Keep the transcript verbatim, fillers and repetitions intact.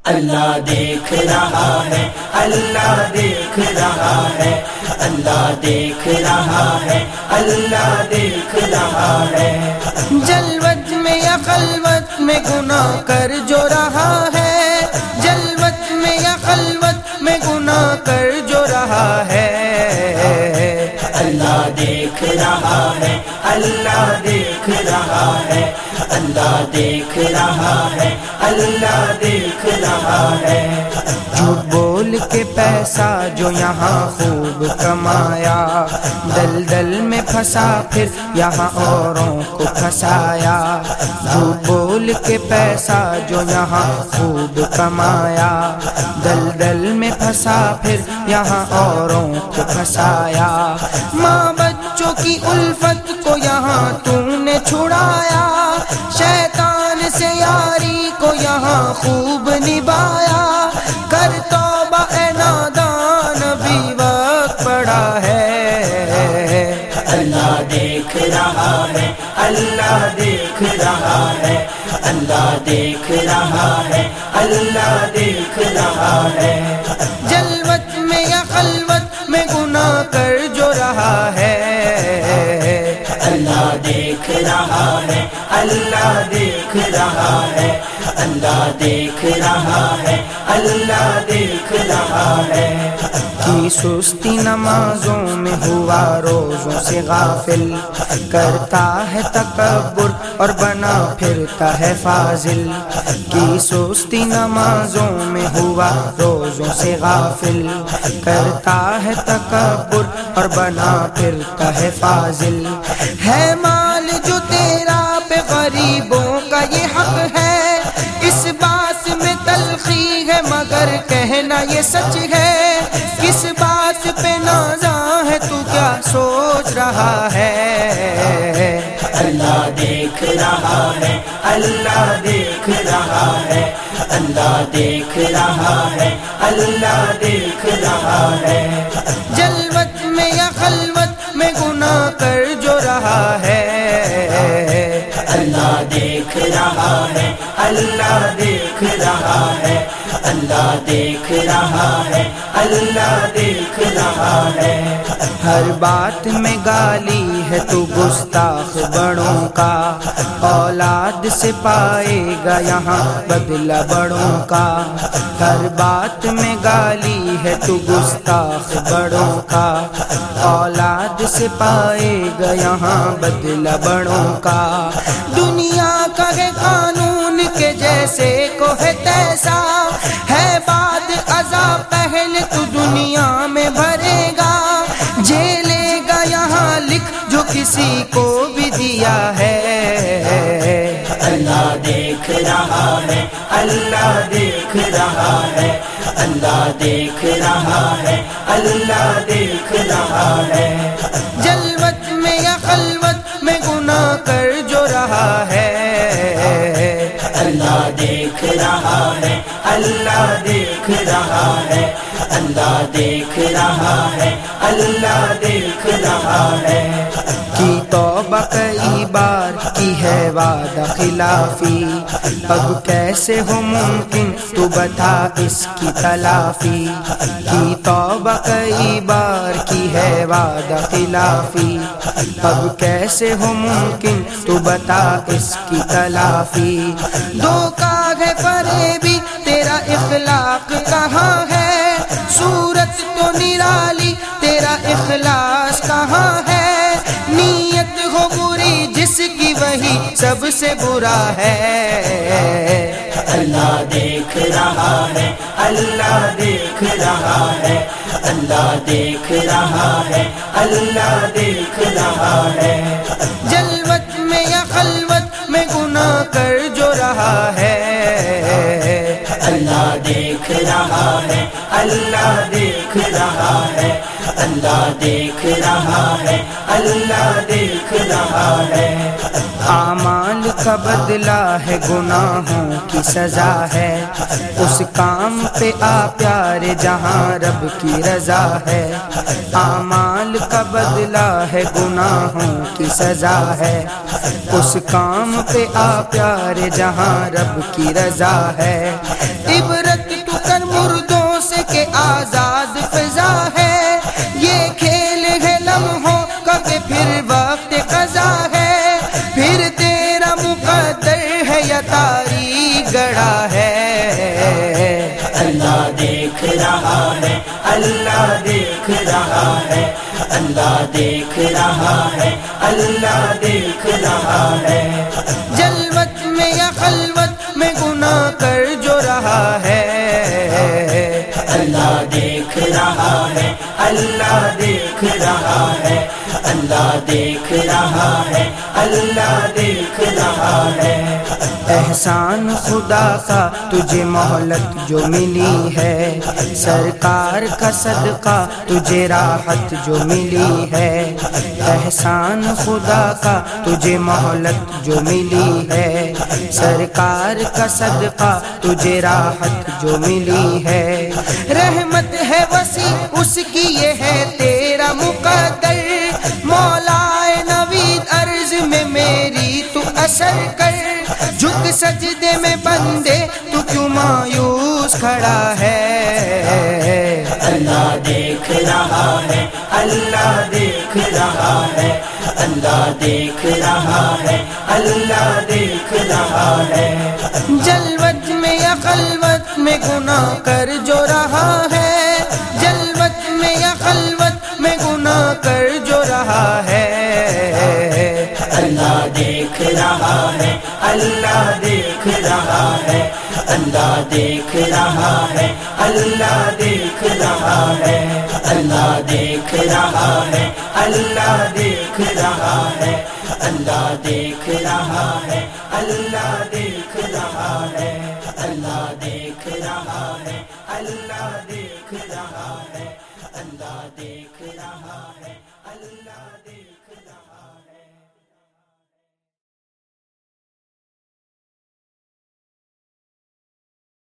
اللہ دیکھ رہا ہے، اللہ دیکھ رہا ہے، اللہ دیکھ رہا ہے، اللہ دیکھ رہا ہے۔ جلوت میں یا خلوت میں گناہ کر جو رہا ہے، جلوت میں یا خلوت میں گناہ کر جو رہا ہے، اللہ دیکھ رہا ہے، اللہ دیکھ رہا ہے، اللہ دیکھ رہا ہے، اللہ دیکھ رہا ہے۔ جھوٹ بول کے پیسہ جو یہاں خوب کمایا، دلدل میں پھنسا پھر یہاں اوروں کو پھنسایا۔ جھوٹ بول کے پیسہ جو یہاں خوب کمایا، دلدل میں پھنسا پھر یہاں اوروں کو پھنسایا۔ ماں بچوں کی الفت کو یہاں تو نے چھڑایا، شیطان سے یاری کو یہاں خوب نبھایا۔ کر توبہ اے نادان ابھی وقت پڑا ہے۔ اللہ دیکھ رہا ہے، اللہ دیکھ رہا ہے، اللہ دیکھ رہا ہے، اللہ دیکھ رہا ہے۔ جلوت میں یا خلوت میں گناہ کر جو رہا ہے، اللہ دیکھ رہا ہے، اللہ دیکھ رہا ہے، اللہ دیکھ رہا ہے، اللہ دیکھ رہا ہے۔ کی سستی نمازوں میں ہوا روزوں سے غافل، کرتا ہے تکبر اور بنا پھرتا ہے فاضل۔ کی سستی نمازوں میں ہوا روزوں سے غافل، کرتا ہے تکبر اور بنا پھرتا ہے فاضل۔ ہے مال جو تیرا پہ غریبوں کا یہ حق ہے، اس بات میں تلخی ہے مگر کہنا یہ سچ ہے۔ کس بات پہ نازاں ہے تو کیا سوچ رہا ہے؟ اللہ دیکھ رہا ہے، اللہ دیکھ رہا ہے، اللہ دیکھ رہا ہے، اللہ دیکھ رہا ہے۔ جلوت میں یا خلوت میں گناہ کر جو رہا ہے، اللہ دیکھ رہا ہے، اللہ دیکھ رہا ہے، اللہ دیکھ رہا ہے، اللہ دیکھ رہا ہے۔ ہر بات میں گالی ہے تو گستاخ بڑوں کا، اولاد سے پائے گا یہاں بدلہ بڑوں کا۔ ہر بات میں گالی ہے تو گستاخ بڑوں کا، اولاد سے پائے گا یہاں بدلہ بڑوں کا۔ دنیا کا ہے قانون کے جیسے کو ہے تیسا، ہے بعد عذاب پہلے تو دنیا میں بھرے گا۔ جیلے گا یہاں لکھ جو کسی کو بھی دیا ہے۔ اللہ دیکھ رہا ہے، اللہ دیکھ رہا ہے، اللہ دیکھ رہا ہے، اللہ دیکھ رہا ہے۔ جلوت میں یا خلوت میں گناہ کر جو رہا ہے، اللہ دیکھ رہا ہے، اللہ دیکھ رہا ہے، اللہ دیکھ رہا ہے، اللہ دیکھ رہا ہے۔ کی توبہ کئی بار کی ہے وعدہ خلافی، اب کیسے ہو ممکن تو بتا اس کی تلافی۔ کی توبہ کئی بار کی ہے وعدہ خلافی، اب کیسے ہو ممکن تو بتا اس کی تلافی۔ دھوکہ ہے فریبی تیرا اخلاق کہاں ہے، صورت تو نرالی تیرا اخلاص کہاں ہے۔ نیت ہو بری جس کی وہی سب سے برا ہے۔ اللہ دیکھ رہا ہے، اللہ دیکھ رہا ہے، اللہ دیکھ رہا ہے، اللہ دیکھ رہا ہے۔ جلوت میں یا خلوت میں گناہ کر جو رہا ہے، اللہ دیکھ رہا ہے، اللہ دیکھ رہا ہے، اللہ دیکھ رہا ہے، اللہ دیکھ رہا ہے۔ اعمال کا بدلہ ہے گناہوں کی سزا ہے، اس کام پہ آ پیارے جہاں رب کی رضا ہے۔ اعمال کا بدلہ ہے گناہوں کی سزا ہے، اس کام پہ آ پیارے جہاں رب کی رضا ہے۔ عبرت ہے اللہ دیکھ رہا ہے اللہ دیکھ رہا ہے اللہ دیکھ رہا ہے اللہ دیکھ رہا ہے جلوت میں یا خلوت میں گناہ کر جو رہا ہے اللہ دیکھ رہا ہے اللہ دیکھ رہا ہے اللہ دیکھ رہا ہے اللہ دیکھ رہا ہے احسان خدا کا تجھے مہلت جو ملی ہے سرکار کا صدقہ تجھے راحت جو ملی ہے احسان خدا کا تجھے مہلت جو ملی ہے سرکار کا صدقہ تجھے راحت جو ملی ہے رحمت ہے وسیع اس کی یہ ہے تیرا مقدر مولا نوید عرض میں میری تو اثر کر جھک سجدے میں بندے تو کیوں مایوس کھڑا ہے اللہ دیکھ رہا ہے اللہ دیکھ رہا ہے اللہ دیکھ رہا ہے اللہ دیکھ رہا ہے جلوت میں یا خلوت میں گناہ کر جو رہا ہے جلوت میں یا خلوت میں گناہ کر جو رہا ہے اللہ دیکھ رہا ہے اللہ دیکھ رہا ہے اللہ دیکھ رہا ہے اللہ دیکھ رہا ہے اللہ دیکھ رہا ہے اللہ دیکھ رہا ہے اللہ دیکھ رہا ہے اللہ دیکھ رہا ہے اللہ دیکھ رہا ہے اللہ دیکھ رہا ہے اللہ دیکھ رہا ہے اللہ دیکھ